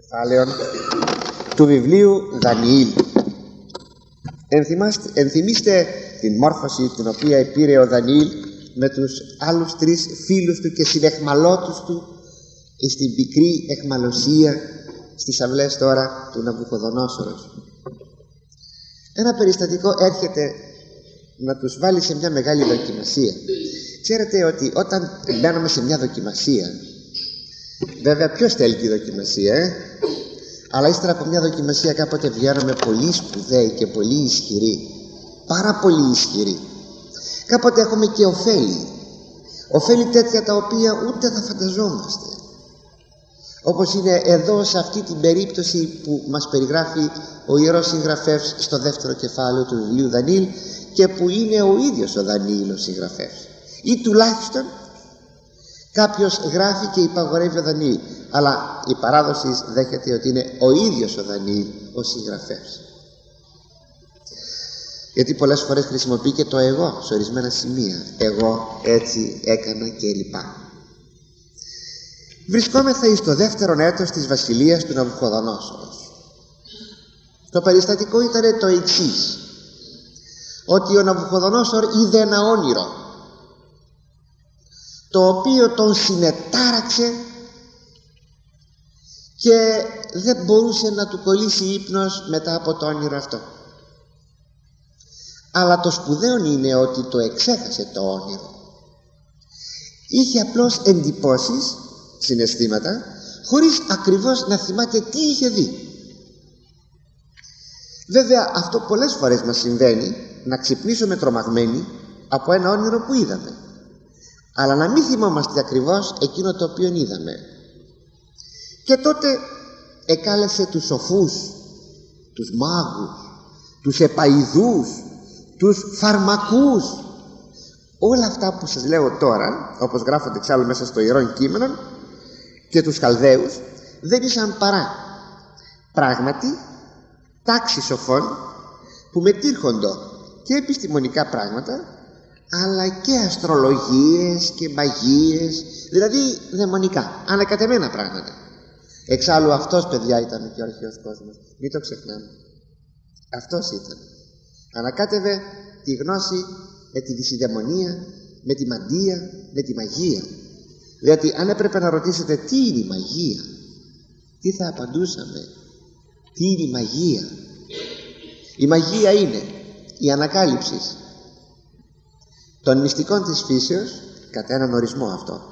κεφάλαιων του βιβλίου Δανιήλ. Ενθυμίστε την μόρφωση την οποία πήρε ο Δανιήλ με τους άλλους τρεις φίλους του και συνεχμαλώτους του στην πικρή εχμαλωσία στις αυλές τώρα του Ναβουχοδονόσορος. Ένα περιστατικό έρχεται να τους βάλει σε μια μεγάλη δοκιμασία. Ξέρετε ότι όταν μπαίνουμε σε μια δοκιμασία, βέβαια ποιος θέλει τη δοκιμασία, αλλά ύστερα από μια δοκιμασία κάποτε βγαίνουμε πολύ σπουδαίοι και πολύ ισχυροί, πάρα πολύ ισχυροί. Κάποτε έχουμε και ωφέλη τέτοια τα οποία ούτε θα φανταζόμαστε, όπως είναι εδώ σε αυτή την περίπτωση που μας περιγράφει ο Ιερός Συγγραφέας στο δεύτερο κεφάλαιο του βιβλίου Δανιήλ, και που είναι ο ίδιος ο Δανιήλ ο συγγραφέας, ή τουλάχιστον κάποιος γράφει και υπαγορεύει ο Δανιήλ, αλλά η παράδοση δέχεται ότι είναι ο ίδιος ο Δανιήλ ο συγγραφέας, γιατί πολλές φορές χρησιμοποιεί και το εγώ σε ορισμένα σημεία. Εγώ έτσι έκανα και λοιπά. Βρισκόμεθα εις το δεύτερον έτος της βασιλείας του Ναβουχοδονόσορος. Το περιστατικό ήταν το εξής, ότι ο Ναβουχοδονόσορ είδε ένα όνειρο το οποίο τον συνετάραξε και δεν μπορούσε να του κολλήσει ύπνος μετά από το όνειρο αυτό. Αλλά το σπουδαίο είναι ότι το εξέχασε το όνειρο. Είχε απλώς εντυπώσεις, συναισθήματα, χωρίς ακριβώς να θυμάται τι είχε δει. Βέβαια αυτό πολλές φορές μας συμβαίνει, να ξυπνήσουμε τρομαγμένοι από ένα όνειρο που είδαμε, αλλά να μην θυμόμαστε ακριβώς εκείνο το οποίο είδαμε. Και τότε εκάλεσε τους σοφούς, τους μάγους, τους επαηδούς, τους φαρμακούς, όλα αυτά που σας λέω τώρα, όπως γράφονται εξάλλου μέσα στο Ιερόν Κείμενο, και τους Χαλδαίους, δεν ήσαν παρά πράγματι τάξη σοφών που μετήρχοντο και επιστημονικά πράγματα, αλλά και αστρολογίες και μαγείες, δηλαδή δαιμονικά, ανακατεμένα πράγματα. Εξάλλου αυτός, παιδιά, ήταν και ο αρχαίος κόσμος, μην το ξεχνάμε. Αυτός ήταν. Ανακάτευε τη γνώση με τη δυσιδαιμονία, με τη μαντεία, με τη μαγεία. Διότι αν έπρεπε να ρωτήσετε τι είναι η μαγεία, τι θα απαντούσαμε? Τι είναι η μαγεία? Η μαγεία είναι η ανακάλυψη των μυστικών της φύσεως, κατά έναν ορισμό αυτό,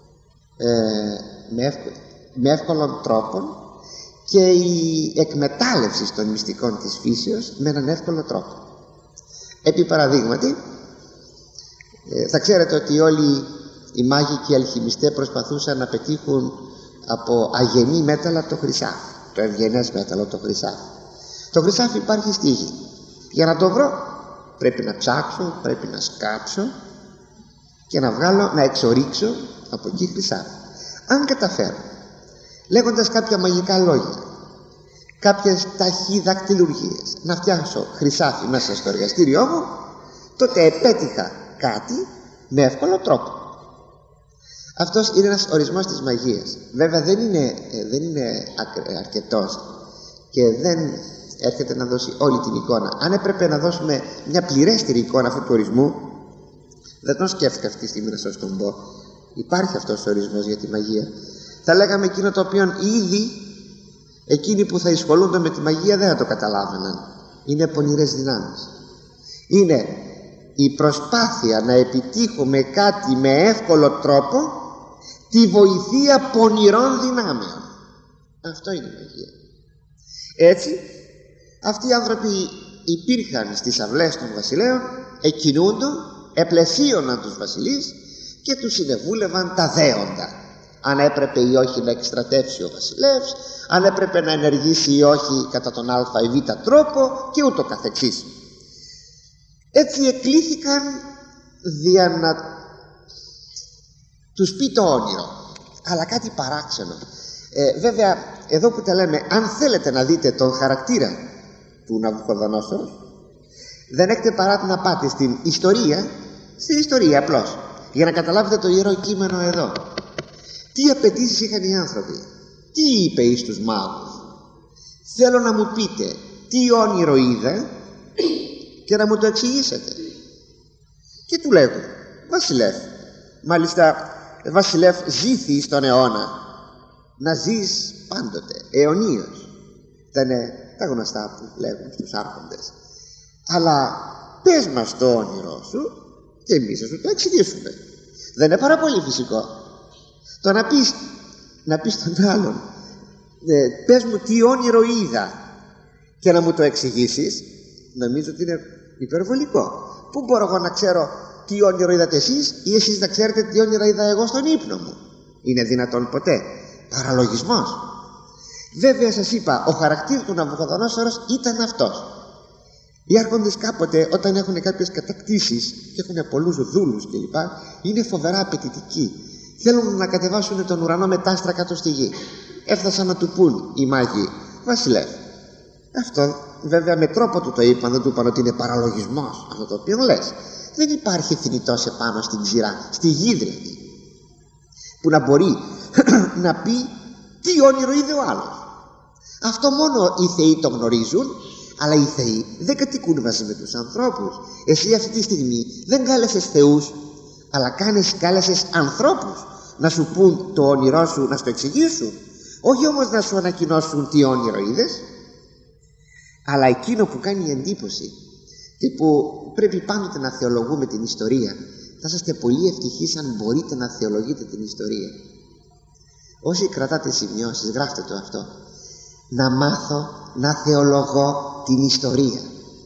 με εύκολων τρόπων, και η εκμετάλλευση των μυστικών της φύσεως με έναν εύκολο τρόπο. Επί παραδείγματι, θα ξέρετε ότι όλοι οι μάγοι και οι αλχημιστές προσπαθούσαν να πετύχουν από αγενή μέταλλα το χρυσάφι, το ευγενές μέταλλο, το χρυσάφι. Το χρυσάφι υπάρχει στη γη. Για να το βρω πρέπει να ψάξω, πρέπει να σκάψω και να βγάλω, να εξορίξω από εκεί χρυσάφι. Αν καταφέρω, λέγοντας κάποια μαγικά λόγια, κάποιες ταχυδακτηλουργίες, να φτιάξω χρυσάφι μέσα στο εργαστήριό μου, τότε επέτυχα κάτι με εύκολο τρόπο. Αυτός είναι ένας ορισμός της μαγείας. Βέβαια δεν είναι αρκετός και δεν έρχεται να δώσει όλη την εικόνα. Αν έπρεπε να δώσουμε μια πληρέστερη εικόνα αυτού του ορισμού, δεν τον σκέφτηκα αυτή τη στιγμή να σας τον πω. Υπάρχει αυτός ο ορισμός για τη μαγεία. Θα λέγαμε εκείνο το οποίο ήδη εκείνοι που θα ασχολούνται με τη μαγεία δεν θα το καταλάβαιναν. Είναι πονηρές δυνάμεις. Είναι η προσπάθεια να επιτύχουμε κάτι με εύκολο τρόπο, τη βοηθεία πονηρών δυνάμεων. Αυτό είναι η μαγεία. Έτσι αυτοί οι άνθρωποι υπήρχαν στις αυλές των βασιλέων, εκκινούντο, επλαισίωναν τους βασιλείς και τους συνεβούλευαν τα δέοντα. Αν έπρεπε ή όχι να εκστρατεύσει ο βασιλεύς, αν έπρεπε να ενεργήσει ή όχι κατά τον α ή β τρόπο, και ούτω καθεξής. Έτσι εκλήθηκαν δια να τους πει το όνειρο, αλλά κάτι παράξενο. Βέβαια εδώ που τα λέμε, αν θέλετε να δείτε τον χαρακτήρα του Ναβουχοδονόσορου, δεν έχετε παρά να πάτε στην ιστορία απλώς, για να καταλάβετε το Ιερό Κείμενο εδώ. Τι απαιτήσεις είχαν οι άνθρωποι, τι είπε εις τους μάγους? Θέλω να μου πείτε τι όνειρο είδα και να μου το εξηγήσετε. Και του λέγουν: Βασιλεύ, μάλιστα βασιλεύ ζήθη στον αιώνα, να ζεις πάντοτε, αιωνίως. Δεν είναι τα γνωστά που λέγουν στους άρχοντες. Αλλά πες μας το όνειρό σου και εμείς θα σου το εξηγήσουμε. Δεν είναι πάρα πολύ φυσικό το να πεις τον άλλον πες μου τι όνειρο είδα και να μου το εξηγήσεις? Νομίζω ότι είναι υπερβολικό. Πού μπορώ εγώ να ξέρω τι όνειρο είδατε εσείς ή εσείς να ξέρετε τι όνειρο είδα εγώ στον ύπνο μου? Είναι δυνατόν ποτέ? Παραλογισμός. Βέβαια σας είπα, ο χαρακτήρας του Ναβουχοδονόσορος ήταν αυτός. Οι άρχοντες κάποτε, όταν έχουν κάποιες κατακτήσεις και έχουν πολλούς δούλους κλπ, είναι φοβερά απαιτητικοί. Θέλουν να κατεβάσουν τον ουρανό με τάστρα κάτω στη γη. Έφτασαν να του πούν οι μάγοι: Βασιλεύ, αυτό βέβαια με τρόπο του το είπαν, δεν του είπαν ότι είναι παραλογισμός αυτό το οποίο λες. Δεν υπάρχει θνητός επάνω στην ξηρά, στη γη δηλαδή, που να μπορεί να πει τι όνειρο είδε ο άλλος. Αυτό μόνο οι θεοί το γνωρίζουν, αλλά οι θεοί δεν κατοικούν μαζί με τους ανθρώπους. Εσύ αυτή τη στιγμή δεν κάλεσες θεούς, αλλά κάλεσες ανθρώπους να σου πούν το όνειρό σου, να σου το εξηγήσουν. Όχι όμως να σου ανακοινώσουν τι όνειρο είδες. Αλλά εκείνο που κάνει εντύπωση και που πρέπει πάντοτε να θεολογούμε την ιστορία, θα είσαστε πολύ ευτυχείς αν μπορείτε να θεολογείτε την ιστορία. Όσοι κρατάτε σημειώσεις, γράφτε το αυτό: να μάθω να θεολογώ την ιστορία.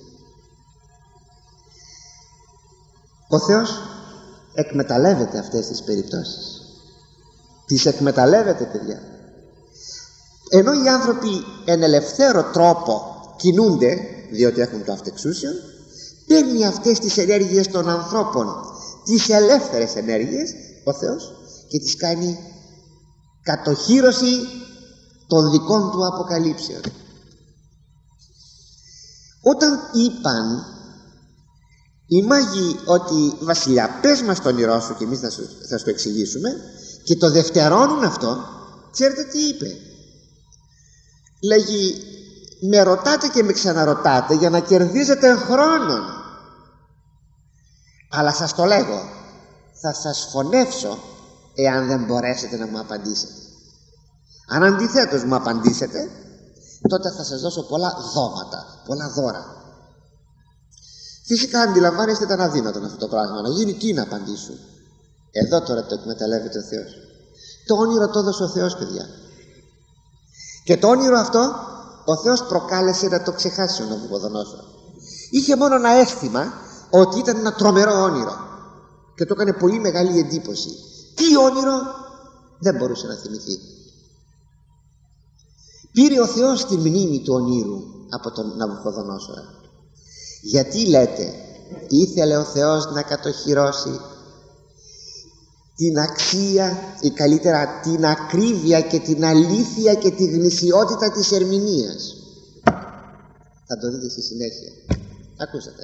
Ο Θεός εκμεταλλεύεται αυτές τις περιπτώσεις. Τις εκμεταλλεύεται, παιδιά. Ενώ οι άνθρωποι εν ελευθέρο τρόπο κινούνται, διότι έχουν το αυτεξούσιον, παίρνει αυτές τις ενέργειες των ανθρώπων, τις ελεύθερες ενέργειες, ο Θεός, και τις κάνει κατοχύρωση των δικών του αποκαλύψεων. Όταν είπαν οι μάγοι ότι βασιλιά, πες μας το όνειρό σου και εμείς θα σου το εξηγήσουμε, και το δευτερώνουν αυτό, ξέρετε τι είπε? Λέγει: με ρωτάτε και με ξαναρωτάτε για να κερδίζετε χρόνον, αλλά σας το λέγω, θα σας φωνεύσω εάν δεν μπορέσετε να μου απαντήσετε. Αν αντιθέτως μου απαντήσετε, τότε θα σας δώσω πολλά δώματα, πολλά δώρα. Φυσικά αντιλαμβάνεστε, ήταν αδύνατο αυτό το πράγμα να γίνει. Τι να απαντήσουν? Εδώ τώρα το εκμεταλλεύεται ο Θεός. Το όνειρο το έδωσε ο Θεός, παιδιά. Και το όνειρο αυτό ο Θεός προκάλεσε να το ξεχάσει ο Ναβουχοδονόσορ. Είχε μόνο ένα αίσθημα ότι ήταν ένα τρομερό όνειρο και το έκανε πολύ μεγάλη εντύπωση. Τι όνειρο? Δεν μπορούσε να θυμηθεί. Πήρε ο Θεός τη μνήμη του ονείρου από τον Ναβουχοδονόσορα. Γιατί λέτε ήθελε ο Θεός να κατοχυρώσει την αξία ή καλύτερα την ακρίβεια και την αλήθεια και τη γνησιότητα της ερμηνείας? Θα το δείτε στη συνέχεια. Ακούσατε.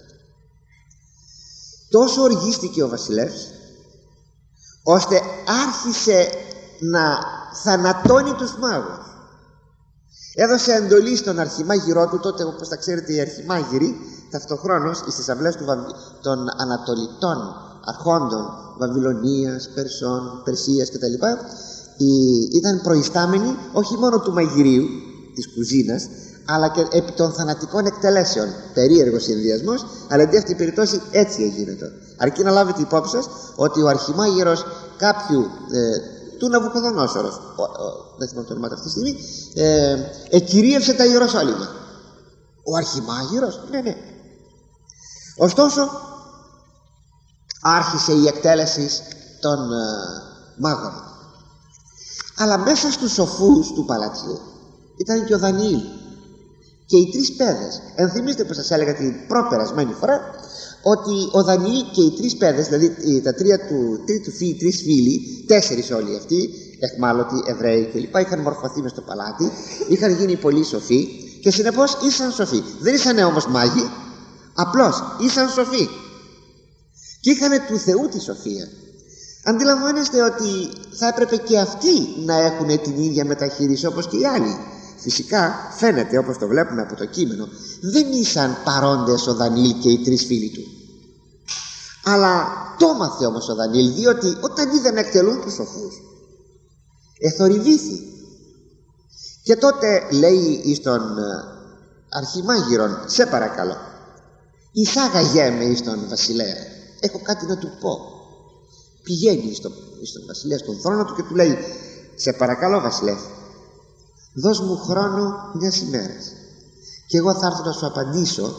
Τόσο οργίστηκε ο βασιλεύς, ώστε άρχισε να θανατώνει τους μάγους. Έδωσε εντολή στον αρχιμάγειρό του. Τότε, όπως τα ξέρετε, οι αρχιμάγειροι ταυτοχρόνως στις αυλές των ανατολιτών αρχόντων Βαβυλωνίας, Περσίας κτλ. Ήταν προϊστάμενοι όχι μόνο του μαγειρίου, της κουζίνας, αλλά και επί των θανατικών εκτελέσεων. Περίεργος συνδυασμός, αλλά εν αυτή η περίπτωση έτσι έγινε. Αρκεί να λάβετε υπόψη σας ότι ο αρχιμάγειρος κάποιου του Ναβουχοδονόσορος, δεν θυμάμαι το όνομα αυτή τη στιγμή, εκυρίευσε τα Ιεροσόλυμα. Ο αρχιμάγειρος, ναι. Ωστόσο άρχισε η εκτέλεση των μάγων. Αλλά μέσα στους σοφούς του παλατιού ήταν και ο Δανιήλ και οι τρεις παιδες. Ενθυμίστε πως σας έλεγα την προπερασμένη φορά ότι ο Δανιήλ και οι τρεις παιδες, δηλαδή τα τρεις φίλοι, 4 όλοι αυτοί, εχμάλωτοι, Εβραίοι κλπ, είχαν μορφωθεί μες στο παλάτι, είχαν γίνει πολύ σοφοί και συνεπώς ήσαν σοφοί. Δεν ήσαν όμως μάγοι, απλώς ήσαν σοφοί και είχαν του Θεού τη σοφία. Αντιλαμβάνεστε ότι θα έπρεπε και αυτοί να έχουν την ίδια μεταχείριση όπως και οι άλλοι. Φυσικά φαίνεται, όπως το βλέπουμε από το κείμενο, δεν ήσαν παρόντες ο Δανιήλ και οι 3 φίλοι του. Αλλά το έμαθε όμως ο Δανιήλ, διότι όταν είδε να εκτελούν τους σοφούς, εθορυβήθη. Και τότε λέει εις τον αρχιμάγειρον, σε παρακαλώ, εισάγαγέ με εις τον βασιλέα, έχω κάτι να του πω. Πηγαίνει στον βασιλέα, στον θρόνο του, και του λέει, σε παρακαλώ βασιλεύ, δώσ' μου χρόνο μιας ημέρας και εγώ θα έρθω να σου απαντήσω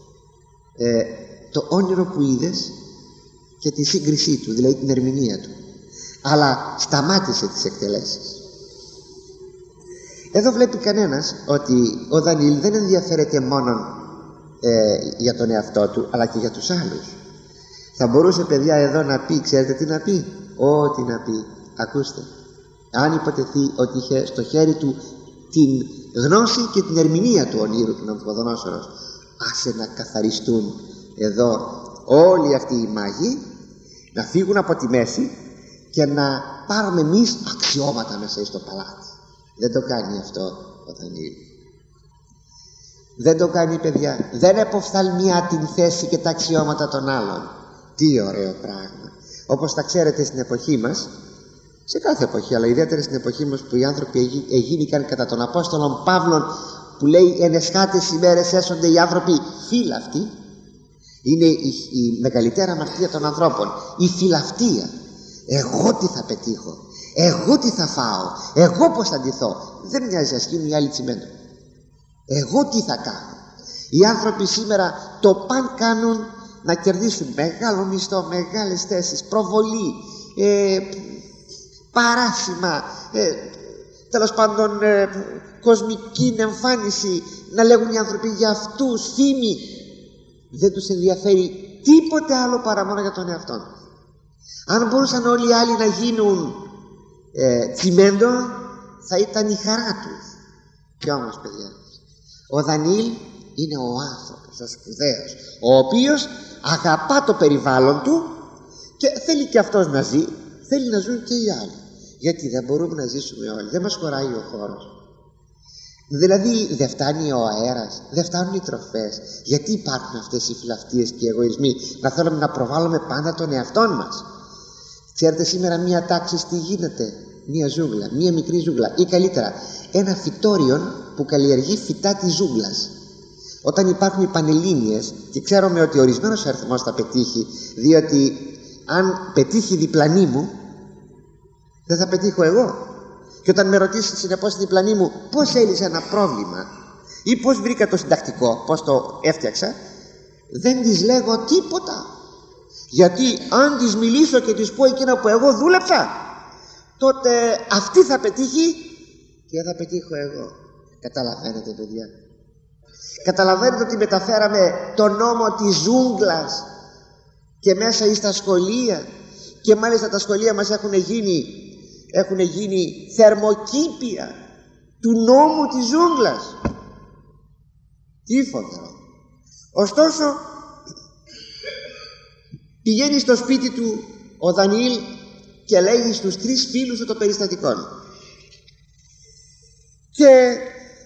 το όνειρο που είδες και τη σύγκρισή του, δηλαδή την ερμηνεία του. Αλλά σταμάτησε τις εκτελέσεις. Εδώ βλέπει κανένας ότι ο Δανιήλ δεν ενδιαφέρεται μόνο για τον εαυτό του, αλλά και για τους άλλους. Θα μπορούσε, παιδιά, εδώ να πει, ξέρετε τι να πει? Ό,τι να πει. Ακούστε, αν υποτεθεί ότι είχε στο χέρι του την γνώση και την ερμηνεία του ονείρου του Ναβουχοδονόσορος, άσε να καθαριστούν εδώ όλοι αυτοί οι μάγοι, να φύγουν από τη μέση και να πάρουμε εμείς αξιώματα μέσα στο παλάτι. Δεν το κάνει αυτό ο Δανιήλ. Δεν το κάνει, παιδιά. Δεν εποφθαλμιά την θέση και τα αξιώματα των άλλων. Τι ωραίο πράγμα. Όπως τα ξέρετε στην εποχή μας, σε κάθε εποχή, αλλά ιδιαίτερα στην εποχή μας που οι άνθρωποι εγίνηκαν κατά τον Απόστολον Παύλον, που λέει εν εσχάτες ημέρες έσονται οι άνθρωποι φύλαυτοι. Είναι η μεγαλύτερη αμαρτία των ανθρώπων, η φυλαυτία. Εγώ τι θα πετύχω, εγώ τι θα φάω, εγώ πως θα ντυθώ. Δεν μοιάζει ασκήνου οι άλλοι τσιμέντο. Εγώ τι θα κάνω. Οι άνθρωποι σήμερα το παν κάνουν να κερδίσουν μεγάλο μισθό, μεγάλες θέσεις, προβολή, παράσημα, τέλος πάντων κοσμική εμφάνιση, να λέγουν οι άνθρωποι για αυτούς, φήμη. Δεν τους ενδιαφέρει τίποτε άλλο παρά μόνο για τον εαυτό τους. Αν μπορούσαν όλοι οι άλλοι να γίνουν τσιμέντο, θα ήταν η χαρά τους. Κι όμως, παιδιά, ο Δανιήλ είναι ο άνθρωπος, ο σπουδαίος, ο οποίος αγαπά το περιβάλλον του και θέλει και αυτός να ζει, θέλει να ζουν και οι άλλοι. Γιατί δεν μπορούμε να ζήσουμε όλοι, δεν μας χωράει ο χώρος. Δηλαδή δεν φτάνει ο αέρας, δεν φτάνουν οι τροφές. Γιατί υπάρχουν αυτές οι φιλαυτίες και οι εγωισμοί, να θέλουμε να προβάλλουμε πάντα τον εαυτόν μας? Ξέρετε σήμερα μία τάξη τι γίνεται? Μία ζούγκλα, μία μικρή ζούγκλα, ή καλύτερα ένα φυτόριο που καλλιεργεί φυτά της ζούγκλας. Όταν υπάρχουν οι πανελλήνιες, και ξέρουμε ότι ορισμένος αριθμός θα πετύχει, διότι αν πετύχει διπλανή μου, δεν θα πετύχω εγώ. Και όταν με ρωτήσει συνεπώς η διπλανή μου πώς έλυσα ένα πρόβλημα ή πώς βρήκα το συντακτικό, πώς το έφτιαξα, δεν της λέγω τίποτα. Γιατί αν της μιλήσω και της πω εκείνα που εγώ δούλεψα, τότε αυτή θα πετύχει και θα πετύχω εγώ. Καταλαβαίνετε, παιδιά? Καταλαβαίνετε ότι μεταφέραμε τον νόμο της ζούγκλας και μέσα ή στα σχολεία, και μάλιστα τα σχολεία μας έχουν γίνει θερμοκήπια του νόμου της ζούγκλας. Τι φοβερό. Ωστόσο πηγαίνει στο σπίτι του ο Δανιήλ και λέει στους 3 φίλους του το περιστατικό. Και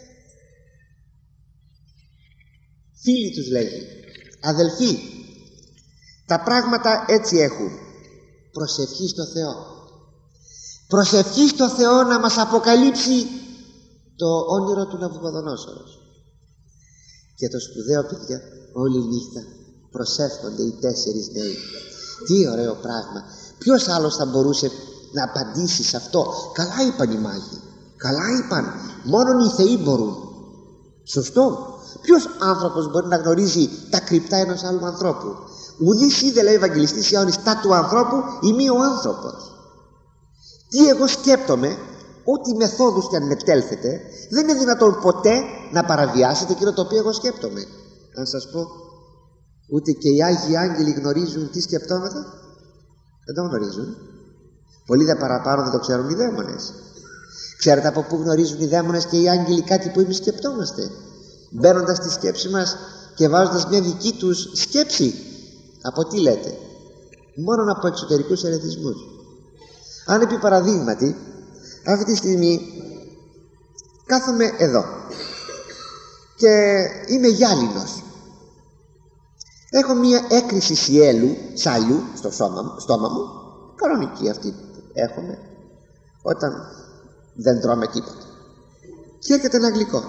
φίλοι τους λέγει, αδελφοί, τα πράγματα έτσι έχουν. Προσευχή στο Θεό. Προσευχή στο Θεό να μας αποκαλύψει το όνειρο του Ναβουχοδονόσορος. Και το σπουδαίο, παιδιά, όλη νύχτα προσεύχονται οι 4 νέοι. Τι ωραίο πράγμα. Ποιος άλλος θα μπορούσε να απαντήσει σε αυτό? Καλά είπαν οι μάγοι, καλά είπαν, μόνον οι θεοί μπορούν. Σωστό. Ποιος άνθρωπος μπορεί να γνωρίζει τα κρυπτά ενός άλλου ανθρώπου? Ουδής είδε, λέει ο Ευαγγελιστής Ιωάννης, τα του ανθρώπου ή μη ο άνθρωπος. Τι εγώ σκέπτομαι, ό,τι μεθόδους και αν μετέλθετε, δεν είναι δυνατόν ποτέ να παραβιάσετε εκείνο το οποίο εγώ σκέπτομαι. Αν σας πω, ούτε και οι Άγιοι Άγγελοι γνωρίζουν τι σκεπτόμεθα. Δεν το γνωρίζουν. Πολύ δε παραπάνω δεν το ξέρουν οι δαίμονες. Ξέρετε από πού γνωρίζουν οι δαίμονες και οι άγγελοι κάτι που εμείς σκεπτόμαστε? Μπαίνοντας στη σκέψη μας και βάζοντας μια δική τους σκέψη. Από τι λέτε? Μόνον από εξωτερικούς ερεθισμούς. Αν επί παραδείγματι αυτή τη στιγμή κάθομαι εδώ και είμαι γυάλινος, έχω μία έκρηση σάλιου στο στόμα μου, κανονική αυτή που έχουμε όταν δεν τρώμε τίποτα, και έρχεται ένα γλυκό,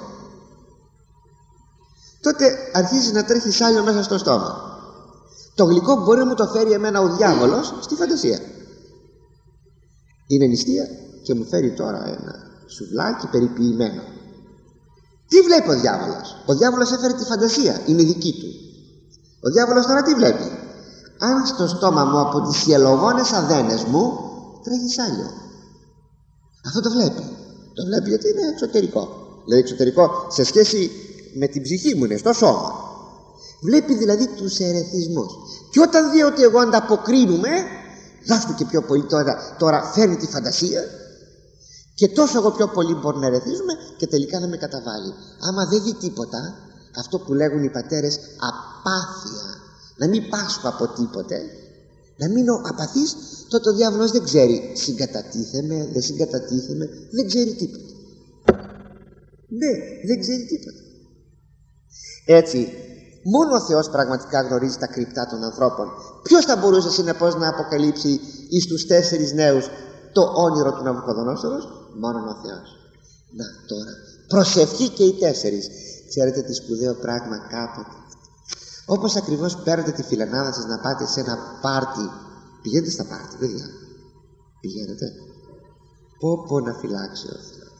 τότε αρχίζει να τρέχει σάλιο μέσα στο στόμα. Το γλυκό μπορεί να μου το φέρει εμένα ο διάβολος στη φαντασία. Είναι νηστεία και μου φέρει τώρα ένα σουβλάκι περιποιημένο. Τι βλέπει ο διάβολος? Ο διάβολος έφερε τη φαντασία, είναι δική του. Ο διάβολος τώρα τι βλέπει? Αν στο στόμα μου από τις ιελογόνες αδένες μου τρέχει σάλιο, αυτό το βλέπει. Το βλέπει γιατί είναι εξωτερικό. Δηλαδή εξωτερικό σε σχέση με την ψυχή μου, είναι στο σώμα. Βλέπει δηλαδή τους ερεθισμούς. Και όταν δει ότι εγώ ανταποκρίνουμε, δάσκω και πιο πολύ τώρα φέρνει τη φαντασία, και τόσο εγώ πιο πολύ μπορώ να ερεθίζουμε και τελικά να με καταβάλει. Άμα δεν δει τίποτα, αυτό που λέγουν οι πατέρες απάθεια, να μην πάσχω από τίποτε, να μείνω απαθής, τότε ο διάβολος δεν ξέρει συγκατατίθεμαι, δεν συγκατατίθεμαι, δεν ξέρει τίποτα. Ναι, δεν ξέρει τίποτα. Έτσι, μόνο ο Θεός πραγματικά γνωρίζει τα κρυπτά των ανθρώπων. Ποιος θα μπορούσε συνεπώς να αποκαλύψει εις τους 4 νέους το όνειρο του Ναβουχοδονόσορος? Μόνο ο Θεός. Να τώρα, προσευχή και οι 4. Ξέρετε τι σπουδαίο πράγμα κάποτε, όπως ακριβώς παίρνετε τη φιλενάδα σας να πάτε σε ένα πάρτι. Πηγαίνετε στα πάρτι, παιδιά. Πηγαίνετε. Πω να φυλάξει ο Θεός.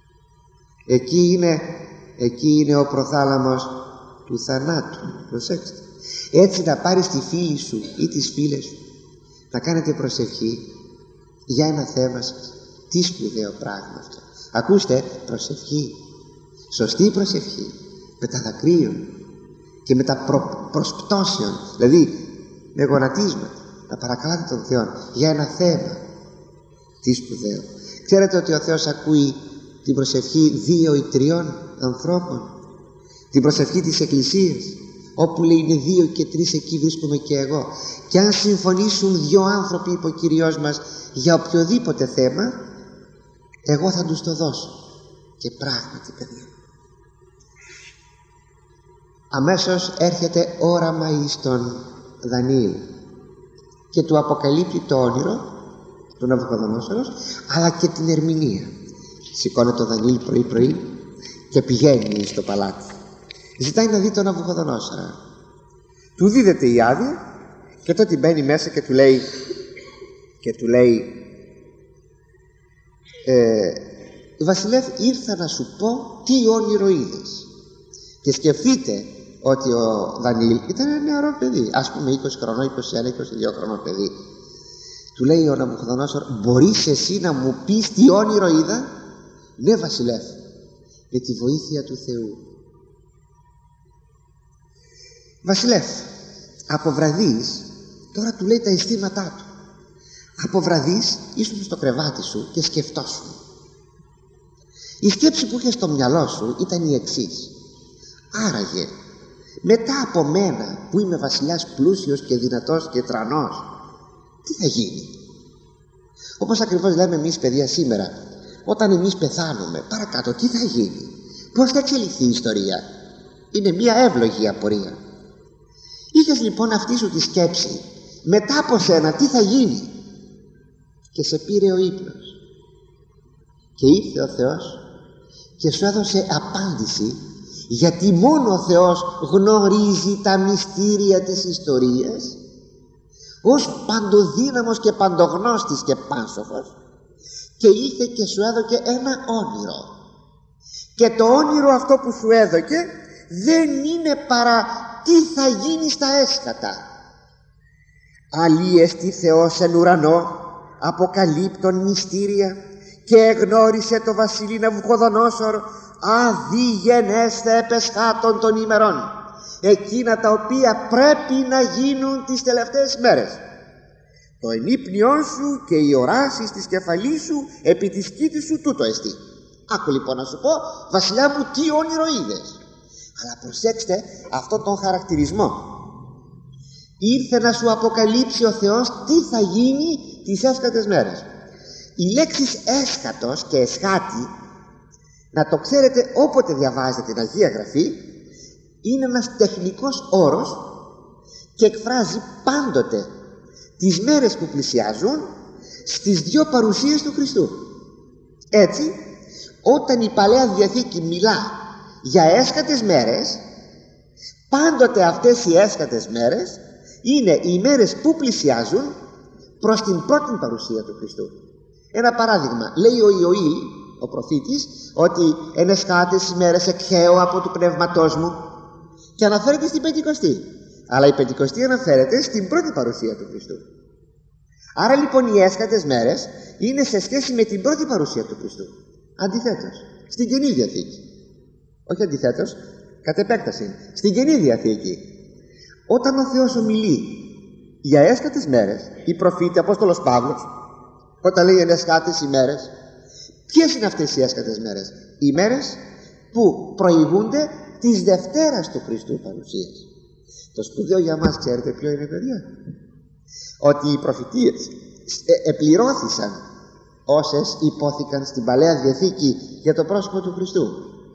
Εκεί είναι ο προθάλαμος του θανάτου. Προσέξτε. Έτσι να πάρεις τη φίλη σου ή τις φίλες σου να κάνετε προσευχή για ένα θέμα σας. Τι σπουδαίο πράγμα αυτό. Ακούστε, προσευχή, σωστή προσευχή, με τα δακρύων και με τα προσπτώσεων, δηλαδή με γονατίσματα, να παρακαλάτε τον Θεό για ένα θέμα. Τι σπουδαίο. Ξέρετε ότι ο Θεός ακούει την προσευχή 2 ή 3 ανθρώπων, την προσευχή της Εκκλησίας, όπου λέει είναι 2 και 3 εκεί βρίσκομαι και εγώ, και αν συμφωνήσουν 2 άνθρωποι, είπε ο Κυριός μας, για οποιοδήποτε θέμα, εγώ θα τους το δώσω. Και πράγματι, παιδιά, αμέσως έρχεται όραμα εις τον Δανιήλ και του αποκαλύπτει το όνειρο του Ναβουχοδονόσορος, αλλά και την ερμηνεία. Σηκώνεται ο Δανιήλ πρωί και πηγαίνει στο παλάτι, ζητάει να δει τον Ναβουχοδονόσορα. Του δίδεται η άδεια και τότε μπαίνει μέσα και του λέει Βασιλεύ, ήρθα να σου πω τι όνειρο είδες. Και σκεφτείτε ότι ο Δανιήλ ήταν ένα νεαρό παιδί, ας πούμε 20 χρονών, 21, 22 χρονών παιδί. Του λέει ο Ναβουχοδονόσορ, μπορείς εσύ να μου πεις τι όνειρο είδα? Ναι, Βασιλεύ, με τη βοήθεια του Θεού. Βασιλεύ, αποβραδείς, τώρα του λέει τα αισθήματά του, αποβραδείς, ήσουν στο κρεβάτι σου και σκεφτόσουν. Η σκέψη που είχε στο μυαλό σου ήταν η εξής: άραγε μετά από μένα που είμαι βασιλιάς πλούσιος και δυνατός και τρανός, τι θα γίνει? Όπως ακριβώς λέμε εμείς, παιδιά, σήμερα, όταν εμείς πεθάνουμε παρακάτω, τι θα γίνει? Πώς θα εξελιχθεί η ιστορία? Είναι μια εύλογη απορία. Είχες λοιπόν αυτή σου τη σκέψη, μετά από σένα τι θα γίνει? Και σε πήρε ο ύπνος και ήρθε ο Θεός και σου έδωσε απάντηση, γιατί μόνο ο Θεός γνωρίζει τα μυστήρια της ιστορίας, ως παντοδύναμος και παντογνώστης και πάνσοφος, και ήρθε και σου έδωκε ένα όνειρο, και το όνειρο αυτό που σου έδωκε δεν είναι παρά τι θα γίνει στα έσχατα. Αλίεστη Θεός εν ουρανό, αποκαλύπτων μυστήρια, και εγνώρισε το βασιλεί Ναβουχοδονόσορ αδιγενέσθε επεσχάτων των ημερών, εκείνα τα οποία πρέπει να γίνουν τις τελευταίες μέρες. Το ενύπνιόν σου και οι οράσεις της κεφαλής σου επί της κήτης σου τούτο εστί. Άκου λοιπόν να σου πω, βασιλιά μου, τι όνειρο είδες. Αλλά προσέξτε αυτόν τον χαρακτηρισμό. Ήρθε να σου αποκαλύψει ο Θεός τι θα γίνει τις έσχατες μέρες. Οι λέξεις έσχατος και εσχάτη, να το ξέρετε όποτε διαβάζετε την Αγία Γραφή, είναι ένας τεχνικός όρος και εκφράζει πάντοτε τις μέρες που πλησιάζουν στις δύο παρουσίες του Χριστού. Έτσι, όταν η Παλαιά Διαθήκη μιλά για έσχατες μέρες, πάντοτε αυτές οι έσχατες μέρες είναι οι μέρες που πλησιάζουν προς την πρώτη παρουσία του Χριστού. Ένα παράδειγμα, λέει ο Ιωήλ, ο προφήτης, ότι «εν εσχάτες ημέρες εκχέω από του πνεύματός μου», και αναφέρεται στην Πεντηκοστή. Αλλά η Πεντηκοστή αναφέρεται στην πρώτη παρουσία του Χριστού. Άρα λοιπόν οι έσχατες μέρες είναι σε σχέση με την πρώτη παρουσία του Χριστού. Αντιθέτως, στην Καινή Διαθήκη, όχι αντιθέτως, κατ' επέκταση, στην Καινή Διαθήκη, όταν ο Θεός ομιλεί για έσχατες μέρες, η προφήτη Απόστολος Παύλος, όταν λέει εν εσχάτες ημέρες, ποιες είναι αυτές οι έσχατες μέρες? Οι μέρες που προηγούνται της Δευτέρας του Χριστού παρουσίας. Το σπουδαίο για μας, ξέρετε ποιο είναι, παιδιά? Ότι οι προφητείες επληρώθησαν όσες υπόθηκαν στην Παλαιά Διαθήκη για το πρόσωπο του Χριστού.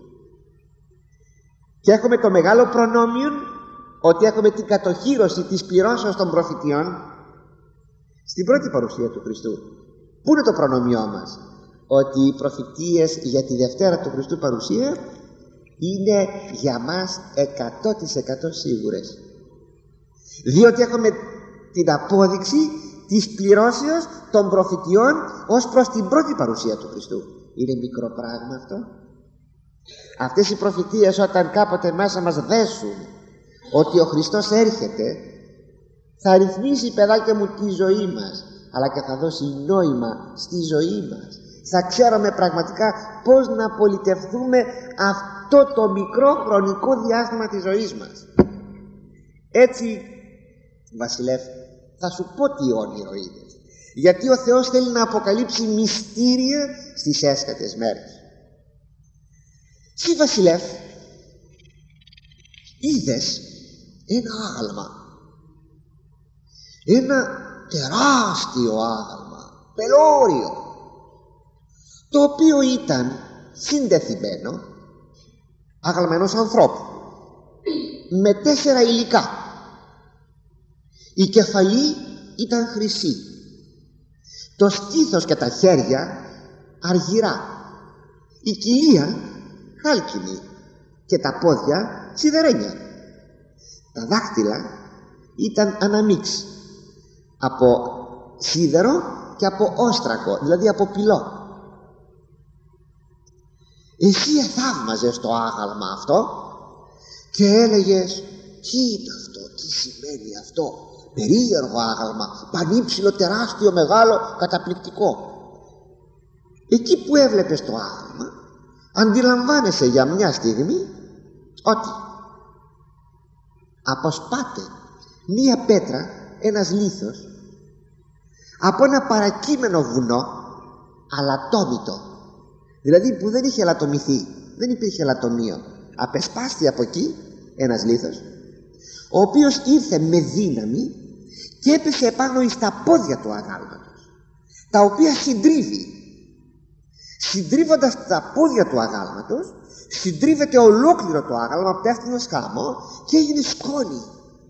Και έχουμε το μεγάλο προνόμιο ότι έχουμε την κατοχήρωση της πληρώσεως των προφητείων στην πρώτη παρουσία του Χριστού. Πού είναι το προνομιό μας? Ότι οι προφητείες για τη Δευτέρα του Χριστού παρουσία είναι για μας 100% σίγουρες, διότι έχουμε την απόδειξη της πληρώσεως των προφητειών ως προς την πρώτη παρουσία του Χριστού. Είναι μικρό πράγμα αυτό? Αυτές οι προφητείες, όταν κάποτε μέσα μας δέσουν ότι ο Χριστός έρχεται, θα ρυθμίσει, παιδάκια μου, τη ζωή μας, αλλά και θα δώσει νόημα στη ζωή μας. Θα ξέρουμε πραγματικά πώς να πολιτευθούμε αυτό το μικρό χρονικό διάστημα της ζωής μας. Έτσι, Βασιλεύ, θα σου πω τι όνειρο είδες, γιατί ο Θεός θέλει να αποκαλύψει μυστήρια στις έσχατες μέρες. Συ, Βασιλεύ, είδες ένα άγαλμα, ένα τεράστιο άγαλμα, πελώριο, το οποίο ήταν συνδεθειμένο, άγαλμα ενός ανθρώπου, με 4 υλικά. Η κεφαλή ήταν χρυσή, το στήθος και τα χέρια αργυρά, η κοιλία χάλκινη και τα πόδια σιδερένια. Τα δάχτυλα ήταν αναμίξ από σίδερο και από όστρακο, δηλαδή από πυλό. Εσύ εθαύμαζες το άγαλμα αυτό και έλεγες, τι είναι αυτό, τι σημαίνει αυτό? Περίεργο άγαλμα, πανύψηλο, τεράστιο, μεγάλο, καταπληκτικό. Εκεί που έβλεπες το άγαλμα, αντιλαμβάνεσαι για μια στιγμή ότι αποσπάται μία πέτρα, ένας λίθος, από ένα παρακείμενο βουνό, αλατόμητο, δηλαδή που δεν είχε αλατομηθεί, δεν υπήρχε αλατομείο. Απεσπάστη από εκεί ένας λίθος, ο οποίος ήρθε με δύναμη και έπεσε επάνω εις τα πόδια του αγάλματος, τα οποία συντρίβει. Συντρίβοντας τα πόδια του αγάλματος, συντρίβεται ολόκληρο το άγαλμα, πέφτει ως χάμω και έγινε σκόνη.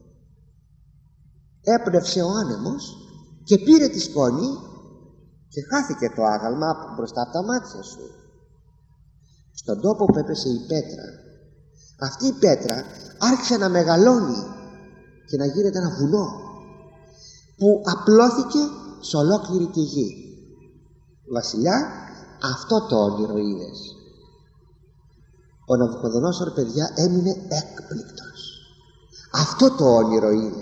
Έπνευσε ο άνεμος και πήρε τη σκόνη και χάθηκε το άγαλμα μπροστά από τα μάτια σου. Στον τόπο που έπεσε η πέτρα, αυτή η πέτρα άρχισε να μεγαλώνει και να γίνεται ένα βουνό που απλώθηκε σε ολόκληρη τη γη. Βασιλιά, αυτό το όνειρο είδες. Ο Ναβουχοδονόσορ, παιδιά, έμεινε έκπληκτος. Αυτό το όνειρο είδε.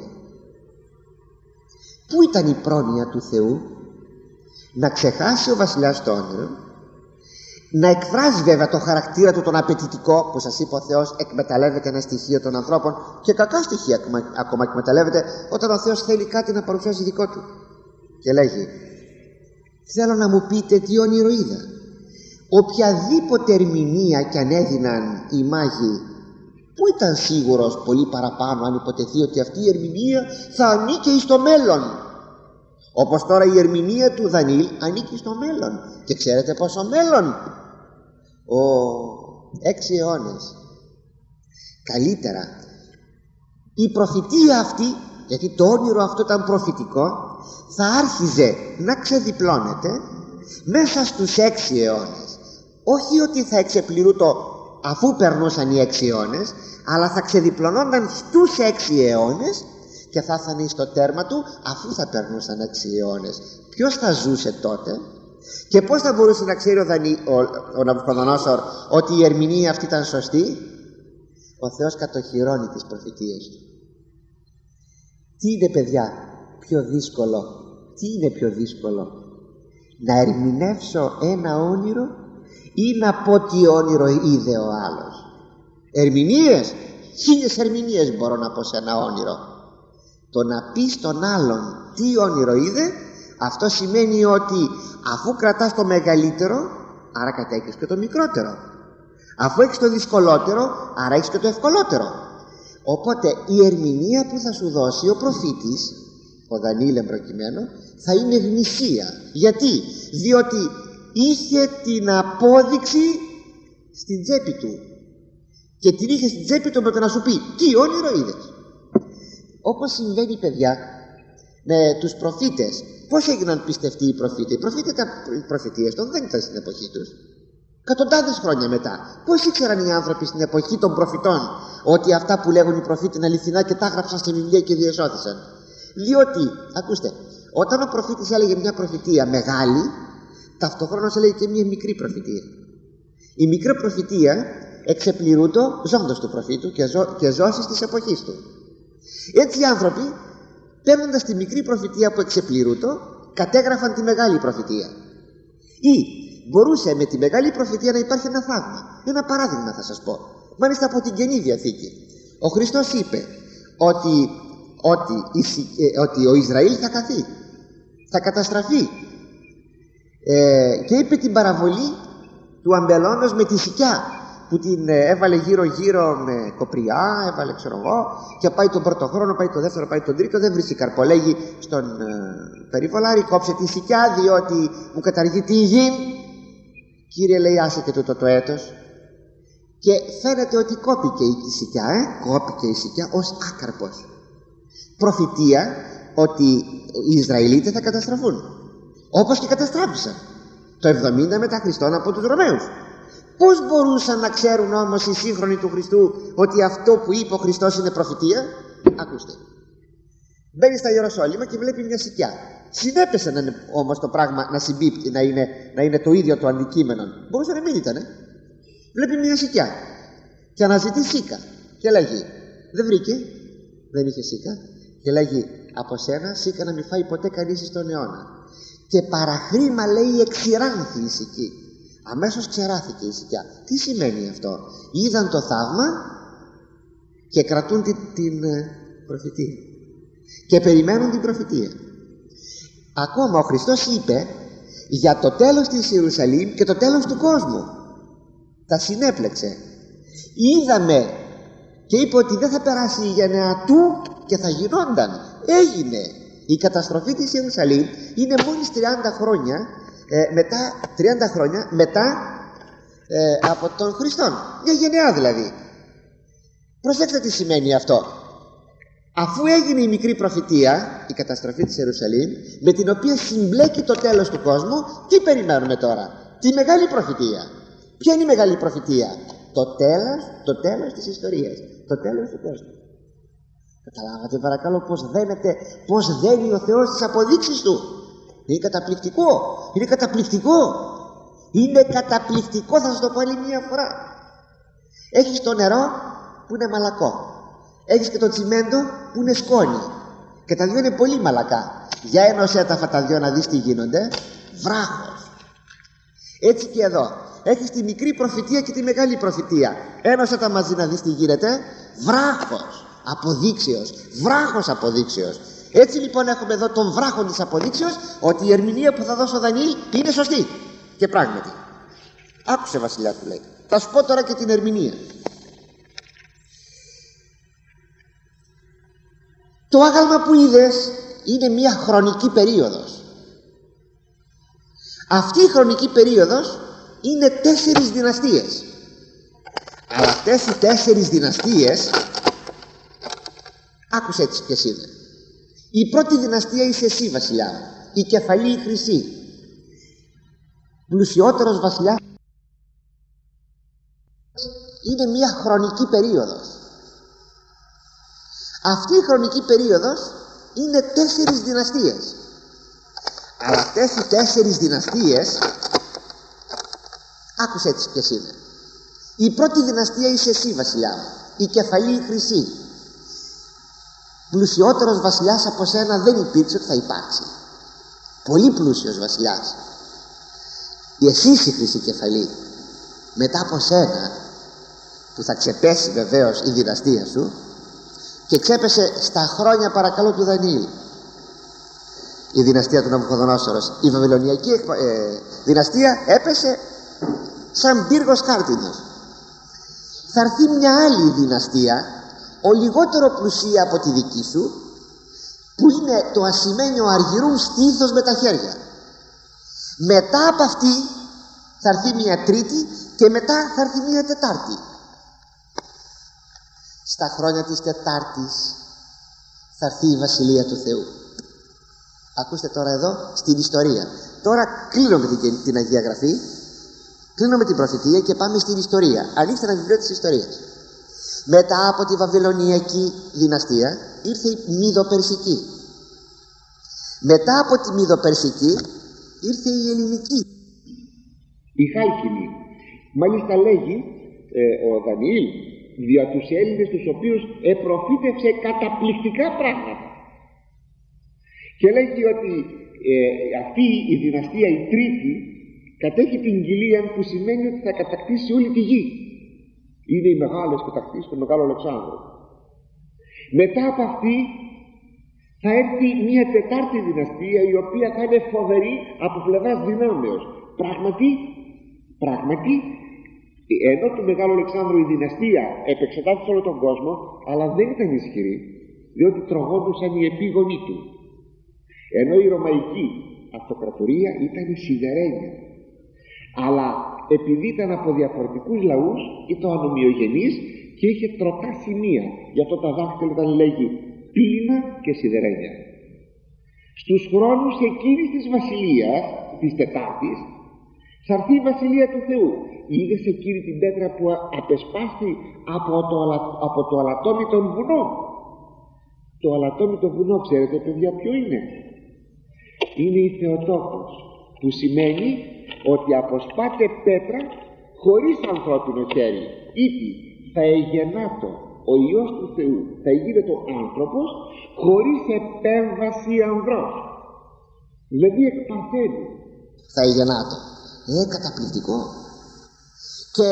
Πού ήταν η πρόνοια του Θεού? Να ξεχάσει ο βασιλιάς το όνειρο, να εκφράζει βέβαια το χαρακτήρα του τον απαιτητικό, που σας είπε ο Θεός εκμεταλλεύεται ένα στοιχείο των ανθρώπων, και κακά στοιχεία ακόμα εκμεταλλεύεται όταν ο Θεός θέλει κάτι να παρουσιάσει δικό του. Και λέγει, θέλω να μου πείτε τι όνειρο είδα. Οποιαδήποτε ερμηνεία κι αν έδιναν οι μάγοι, που ήταν σίγουρος πολύ παραπάνω αν υποτεθεί ότι αυτή η ερμηνεία θα ανήκε εις το μέλλον. Όπως τώρα η ερμηνεία του Δανιήλ ανήκει στο μέλλον. Και ξέρετε πόσο μέλλον? 6 αιώνες. Καλύτερα, η προφητεία αυτή, γιατί το όνειρο αυτό ήταν προφητικό, θα άρχιζε να ξεδιπλώνεται μέσα στους 6 αιώνες. Όχι ότι θα εξεπληρούτο αφού περνούσαν οι 6 αιώνες, αλλά θα ξεδιπλωνόταν στους 6 αιώνες και θα έφτανε στο τέρμα του αφού θα περνούσαν 6 αιώνες. Ποιος θα ζούσε τότε? Και πώς θα μπορούσε να ξέρει ο Ναβουχοδονόσορ ότι η ερμηνεία αυτή ήταν σωστή? Ο Θεός κατοχυρώνει τις προφητείες του. Τι είναι, παιδιά, πιο δύσκολο? Τι είναι πιο δύσκολο? Να ερμηνεύσω ένα όνειρο ή να πω τι όνειρο είδε ο άλλος? Ερμηνείες, 1000 ερμηνείες μπορώ να πω σε ένα όνειρο. Το να πει στον άλλον τι όνειρο είδε, αυτό σημαίνει ότι αφού κρατάς το μεγαλύτερο, άρα κατέχεις και το μικρότερο. Αφού έχεις το δυσκολότερο, άρα έχεις και το ευκολότερο. Οπότε η ερμηνεία που θα σου δώσει ο προφήτης, ο Δανιήλ εμπροκειμένο, θα είναι γνησία. Γιατί? Διότι είχε την απόδειξη στην τσέπη του, και την είχε στην τσέπη του με το να σου πει τι όνειρο είδες. Όπως συμβαίνει, παιδιά, με τους προφήτες. Πώς έγιναν πιστευτοί οι προφήτες? Οι προφητείες των δεν ήταν στην εποχή τους. Εκατοντάδες χρόνια μετά. Πώς ήξεραν οι άνθρωποι στην εποχή των προφητών ότι αυτά που λέγουν οι προφήτες είναι αληθινά και τα έγραψαν στη βιβλία και διεσώθησαν? Διότι, ακούστε, όταν ο προφήτης έλεγε μια προφητεία μεγάλη, ταυτοχρόνως έλεγε και μια μικρή προφητεία. Η μικρή προφητεία εξεπληρούτο ζώντας του προφήτου και ζώσεις της εποχής του. Έτσι οι άνθρωποι, παίρνοντας τη μικρή προφητεία που εξεπληρούτο, κατέγραφαν τη μεγάλη προφητεία. Ή μπορούσε με τη μεγάλη προφητεία να υπάρχει ένα θαύμα. Ένα παράδειγμα θα σας πω, μάλιστα από την Καινή Διαθήκη. Ο Χριστός είπε ότι ο Ισραήλ θα καθεί, θα καταστραφεί, και είπε την παραβολή του αμπελώνος με τη σικιά που την έβαλε γύρω γύρω με κοπριά, έβαλε ξέρω εγώ, και πάει τον πρώτο χρόνο, πάει τον δεύτερο, πάει τον τρίτο, δεν βρίσκει καρπό. Λέγει στον περιβολάρη, κόψε τη σικιά διότι μου καταργεί τη γη. Κύριε, λέει, άσε και τούτο το έτος. Και φαίνεται ότι κόπηκε η σικιά, κόπηκε η σικιά ως άκαρπος. Προφητεία ότι οι Ισραηλίτες θα καταστραφούν, όπως και καταστράφησαν το 70 μετά Χριστόν από τους Ρωμαίους. Πώς μπορούσαν να ξέρουν όμως οι σύγχρονοι του Χριστού ότι αυτό που είπε ο Χριστός είναι προφητεία? Ακούστε, μπαίνει στα Ιεροσόλυμα και βλέπει μια σικιά. Συνέπεσε όμως το πράγμα να συμπίπτει, να είναι το ίδιο το αντικείμενο. Μπορούσε να μην ήτανε. Βλέπει μια σικιά και αναζητεί σίκα και λέγει, δεν βρήκε, δεν είχε σίκα, και λέγει, από σένα σίκα να μην φάει ποτέ κανείς στον αιώνα. Και παραχρήμα, λέει, εξηράνθη η σική. Αμέσως ξεράθηκε η σικιά. Τι σημαίνει αυτό? Είδαν το θαύμα και κρατούν την προφητεία και περιμένουν την προφητεία. Ακόμα ο Χριστός είπε για το τέλος της Ιερουσαλήμ και το τέλος του κόσμου. Τα συνέπλεξε. Είδαμε και είπε ότι δεν θα περάσει η γενεά του και θα γινόταν. Έγινε. Η καταστροφή της Ιερουσαλήμ είναι μόλις 30 χρόνια μετά από τον Χριστόν. Μια γενεά δηλαδή. Προσέξτε τι σημαίνει αυτό. Αφού έγινε η μικρή προφητεία, η καταστροφή της Ιερουσαλήμ, με την οποία συμπλέκει το τέλος του κόσμου, τι περιμένουμε τώρα? Τη μεγάλη προφητεία. Ποια είναι η μεγάλη προφητεία? Το τέλος της ιστορίας, το τέλος του κόσμου. Καταλάβατε παρακαλώ πως δένει ο Θεός τις αποδείξεις του? Είναι καταπληκτικό. Είναι καταπληκτικό. Είναι καταπληκτικό, θα σας το πω άλλη μια φορά. Έχεις το νερό που είναι μαλακό, έχεις και το τσιμέντο που είναι σκόνη, και τα δυο είναι πολύ μαλακά. Για ένωσέ τα αυτά τα δυο να δεις τι γίνονται. Βράχος. Έτσι και εδώ έχεις τη μικρή προφητεία και τη μεγάλη προφητεία. Ένωσέ τα μαζί να δεις τι γίνεται. Βράχος αποδείξεως. Βράχος αποδείξεως. Έτσι λοιπόν έχουμε εδώ τον βράχο της αποδείξεως ότι η ερμηνεία που θα δώσει ο Δανιήλ είναι σωστή. Και πράγματι, άκουσε βασιλιά, του λέει, θα σου πω τώρα και την ερμηνεία. Το άγαλμα που είδες είναι μια χρονική περίοδος. Αυτή η χρονική περίοδος είναι 4 δυναστείες. Αλλά αυτές οι 4 δυναστείες, άκουσε έτσι ποιες είναι. Η πρώτη δυναστεία είσαι εσύ, βασιλιά, η κεφαλή η χρυσή, πλουσιότερος βασιλιάς. Είναι μια χρονική περίοδος. Αυτή η χρονική περίοδος είναι 4 δυναστείες. Αλλά αυτές οι 4 δυναστείες, άκουσε έτσι ποιες είναι. Η πρώτη δυναστεία είσαι εσύ, βασιλιά, η κεφαλή η χρυσή, πλουσιότερος βασιλιάς από σένα δεν υπήρξε ότι θα υπάρξει. Πολύ πλούσιος βασιλιάς. Εσύ είσαι η χρυσή κεφαλή. Μετά από σένα, που θα ξεπέσει βεβαίως η δυναστεία σου, και ξέπεσε στα χρόνια, παρακαλώ, του Δανιήλ, η δυναστεία του Ναβουχοδονόσορος. Η βαβυλωνιακή δυναστεία έπεσε σαν πύργος χάρτινος. Θα έρθει μια άλλη δυναστεία, ο λιγότερο πλουσία από τη δική σου, που είναι το ασημένιο αργυρούν στήθος με τα χέρια. Μετά από αυτή θα έρθει μια τρίτη και μετά θα έρθει μια τετάρτη. Στα χρόνια της τετάρτης θα έρθει η Βασιλεία του Θεού. Ακούστε τώρα εδώ στην ιστορία. Τώρα κλείνω με την Αγία Γραφή, κλείνω με την προφητεία και πάμε στην ιστορία. Ανοίξτε ένα βιβλίο της ιστορίας. Μετά από τη Βαβυλωνιακή δυναστεία ήρθε η Μηδοπερσική. Μετά από τη Μηδοπερσική ήρθε η Ελληνική, η Χάλκινη. Μάλιστα λέγει ο Δανιήλ δια τους Έλληνες, τους οποίους επροφήτευσε καταπληκτικά πράγματα, και λέγει ότι αυτή η δυναστεία, η τρίτη, κατέχει την κοιλία, που σημαίνει ότι θα κατακτήσει όλη τη γη. Είναι οι μεγάλες κατακτήσεις του Μεγάλου Αλεξάνδρου. Μετά από αυτή θα έρθει μια τετάρτη δυναστεία, η οποία θα είναι φοβερή από πλευράς δυνάμεως. Πράγματι, ενώ του Μεγάλου Αλεξάνδρου η δυναστεία επεξετάστησε όλο τον κόσμο, αλλά δεν ήταν ισχυρή, διότι τρογόντουσαν οι επίγονοι του. Ενώ η Ρωμαϊκή αυτοκρατορία ήταν σιδερένια, αλλά επειδή ήταν από διαφορετικούς λαούς, ήταν ανομοιογενής και είχε τροτά σημεία. Γι' αυτό τα δάχτυλα ήταν, λέγει, πύληνα και σιδερένια. Στους χρόνους εκείνης της βασιλείας, της Τετάρτης, θα έρθει η Βασιλεία του Θεού. Είδες εκείνη την πέτρα που απεσπάστη από το αλατόμητο βουνό. Το αλατόμητο βουνό, ξέρετε παιδιά ποιο είναι? Είναι η Θεοτόκος, που σημαίνει ότι αποσπάται πέτρα χωρίς ανθρώπινο χέρι. Ήτι θα εγεννάτο ο Υιός του Θεού, θα γίνεται ο άνθρωπος χωρίς επέμβαση ανδρός, δηλαδή εκπαθαίνει. Θα εγεννάτο. Καταπληκτικό. Και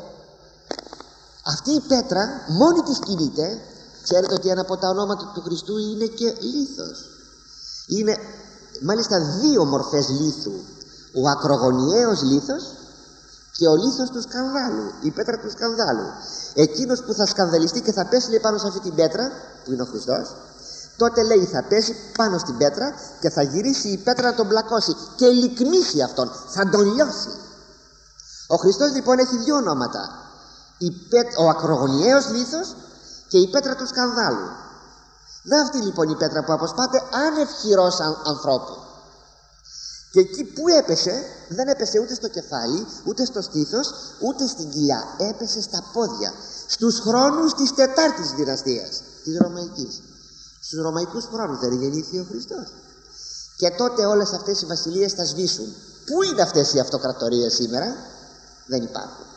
αυτή η πέτρα μόνη της κινείται. Ξέρετε ότι ένα από τα ονόματα του Χριστού είναι και λίθος. Είναι μάλιστα 2 μορφές λίθου. Ο ακρογωνιαίος λίθος και ο λίθος του σκανδάλου, η πέτρα του σκανδάλου. Εκείνος που θα σκανδαλιστεί και θα πέσει, λέει, πάνω σε αυτή την πέτρα, που είναι ο Χριστός, τότε, λέει, θα πέσει πάνω στην πέτρα και θα γυρίσει η πέτρα να τον πλακώσει και λυκμίσει αυτόν, θα τον λιώσει. Ο Χριστός λοιπόν έχει 2 ονόματα, ο ακρογωνιαίος λίθος και η πέτρα του σκανδάλου. Να αυτή λοιπόν η πέτρα που αποσπάται άνευ χειρός ανθρώπου. Και εκεί που έπεσε, δεν έπεσε ούτε στο κεφάλι, ούτε στο στήθος, ούτε στην κοιλιά. Έπεσε στα πόδια. Στους χρόνους της τετάρτης δυναστείας, της Ρωμαϊκής. Στους Ρωμαϊκούς χρόνους δεν γεννήθη ο Χριστός. Και τότε όλες αυτές οι βασιλείες θα σβήσουν. Πού είναι αυτές οι αυτοκρατορίες σήμερα? Δεν υπάρχουν.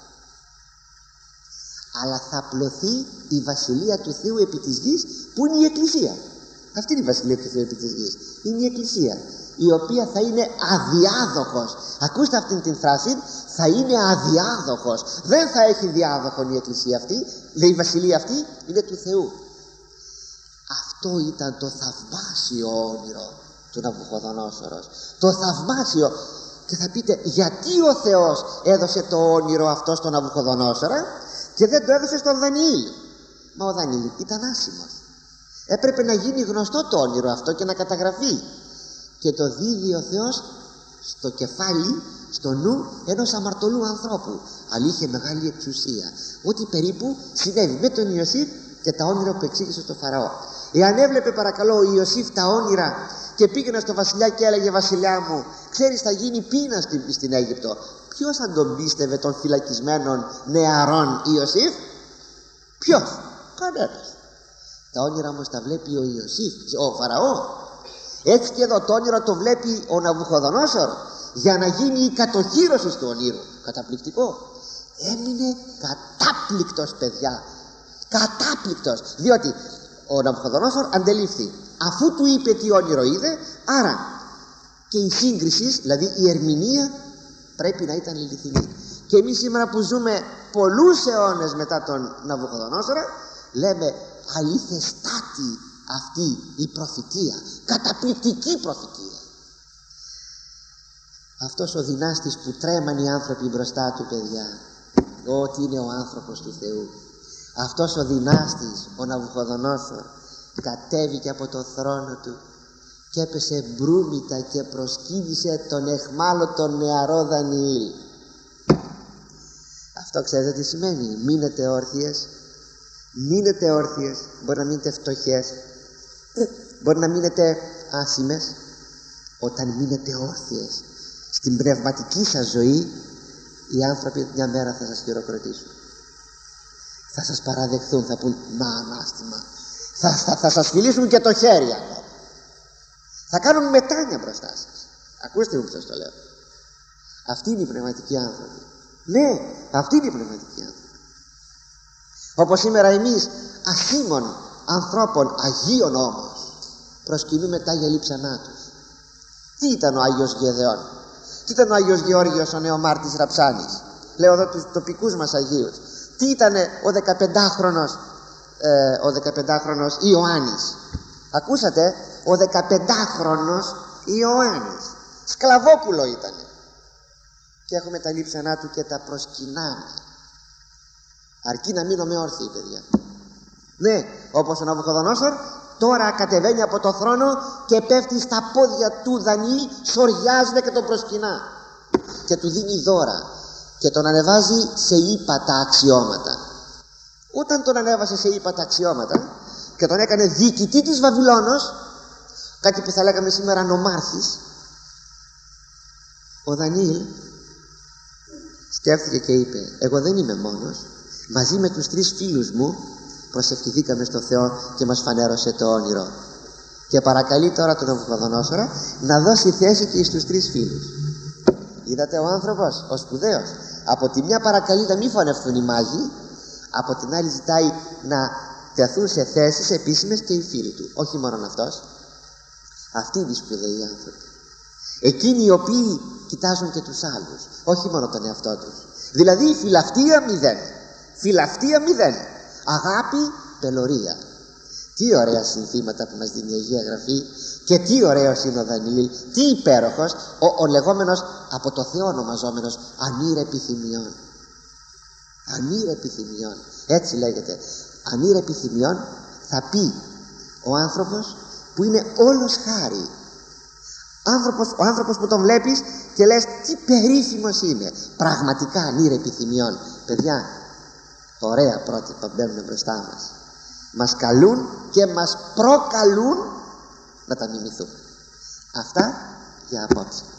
Αλλά θα απλωθεί η Βασιλεία του Θεού επί της γης, που είναι η Εκκλησία. Αυτή είναι η Βασιλεία του Θεού επί της γης. Είναι η Εκκλησία, η οποία θα είναι αδιάδοχος. Ακούστε αυτήν την φράση, θα είναι αδιάδοχος. Δεν θα έχει διάδοχον η Εκκλησία αυτή, η Βασιλεία αυτή είναι του Θεού. Αυτό ήταν το θαυμάσιο όνειρο του Ναβουχοδονόσορος. Το θαυμάσιο. Και θα πείτε, γιατί ο Θεός έδωσε το όνειρο αυτό στον Ναβουχοδονόσορα και δεν το έδωσε στον Δανιήλ? Μα ο Δανιήλ ήταν άσημος. Έπρεπε να γίνει γνωστό το όνειρο αυτό και να καταγραφεί, και το δίδει ο Θεός στο κεφάλι, στο νου ενός αμαρτωλού ανθρώπου, αλλά είχε μεγάλη εξουσία. Ό,τι περίπου συνέβη με τον Ιωσήφ και τα όνειρα που εξήγησε στο Φαραώ. Εάν έβλεπε παρακαλώ ο Ιωσήφ τα όνειρα και πήγαινε στο βασιλιά και έλεγε: βασιλιά μου, ξέρεις, θα γίνει πείνα στην Αίγυπτο, ποιος θα τον πίστευε των φυλακισμένων νεαρών Ιωσήφ? Ποιος? Κανένας. Τα όνειρα όμως τα βλέπει ο Ιωσήφ, ο Φαραώ. Έτσι και εδώ το όνειρο το βλέπει ο Ναβουχοδονόσορ, για να γίνει η κατοχύρωση του ονείρου. Καταπληκτικό. Έμεινε κατάπληκτος, παιδιά, κατάπληκτος, διότι ο Ναβουχοδονόσορ αντελήφθη, αφού του είπε τι όνειρο είδε, άρα και η σύγκριση, δηλαδή η ερμηνεία, πρέπει να ήταν αληθινή. Και εμείς σήμερα που ζούμε πολλούς αιώνες μετά τον Ναβουχοδονόσορα, λέμε αληθεστάτη αυτή η προφητεία, καταπληκτική προφητεία. Αυτός ο δυνάστης που τρέμαν οι άνθρωποι μπροστά του, παιδιά, ότι είναι ο άνθρωπος του Θεού, αυτός ο δυνάστης, ο Ναβουχοδονόσορ, κατέβηκε από το θρόνο του και έπεσε μπρούμητα και προσκύνησε τον εχμάλωτο νεαρό Δανιήλ. Αυτό ξέρετε τι σημαίνει? Μείνετε όρθιες, μείνετε όρθιες. Μπορεί να μείνετε φτωχές, μπορεί να μείνετε άσημες. Όταν μείνετε όρθιες στην πνευματική σας ζωή, οι άνθρωποι μια μέρα θα σας χειροκροτήσουν, θα σας παραδεχθούν, θα πούν μα ανάστημα, θα σας φιλήσουν και το χέρι ακόμα, θα κάνουν μετάνια μπροστά σας. Ακούστε μου που σας το λέω. Αυτή είναι η πνευματική άνθρωποι. Ναι, αυτή είναι η πνευματική άνθρωποι. Όπως σήμερα εμείς ασήμων ανθρώπων, αγίων όμως, προσκυνούμε τα Άγια Λείψανά τους. Τι ήταν ο Άγιος Γεδεών, τι ήταν ο Άγιος Γεώργιος ο νεομάρτης Ραψάνης, λέω εδώ τους τοπικούς μας Αγίους. Τι ήταν ο 15χρονος Ιωάννης? Ακούσατε? Ο 15χρονος Ιωάννης σκλαβόπουλο ήταν, και έχουμε τα λείψανά του και τα προσκυνάμε, αρκεί να μείνουμε όρθιοι, παιδιά. Ναι, όπως ο Ναβουχοδονόσορ τώρα κατεβαίνει από το θρόνο και πέφτει στα πόδια του Δανιήλ, σοριάζεται και τον προσκυνά και του δίνει δώρα και τον ανεβάζει σε ύπατα αξιώματα. Όταν τον ανέβασε σε ύπατα αξιώματα και τον έκανε διοικητή της Βαβυλώνος, κάτι που θα λέγαμε σήμερα νομάρχης, ο Δανιήλ σκέφτηκε και είπε: εγώ δεν είμαι μόνος, μαζί με τους 3 φίλους μου προσευχηθήκαμε στο Θεό και μας φανέρωσε το όνειρο. Και παρακαλεί τώρα τον Ναβουχοδονόσορα να δώσει θέση και στους 3 φίλους. Είδατε, ο άνθρωπος, ο σπουδαίος, από τη μια παρακαλεί να μην φωνευτούν οι μάγοι, από την άλλη ζητάει να τεθούν σε θέσεις επίσημες και οι φίλοι του. Όχι μόνο αυτός. Αυτοί είναι οι σπουδαίοι άνθρωποι. Εκείνοι οι οποίοι κοιτάζουν και τους άλλους, όχι μόνο τον εαυτό τους. Δηλαδή φιλαυτία 0. Φιλαυτία 0. Αγάπη, πελωρία. Τι ωραία συνθήματα που μας δίνει η Αγία Γραφή, και τι ωραίος είναι ο Δανιήλ, τι υπέροχος, ο λεγόμενος από το Θεό ονομαζόμενος ανήρ επιθυμιών. Ανήρ επιθυμιών, έτσι λέγεται. Ανήρ επιθυμιών θα πει ο άνθρωπος που είναι όλος χάρη. Ο άνθρωπος που τον βλέπεις και λες τι περίφημος είναι. Πραγματικά ανήρ επιθυμιών. Παιδιά, ωραία πρότυπα μπαίνουν μπροστά μας. Μας καλούν και μας προκαλούν να τα μιμηθούμε. Αυτά για απόψε.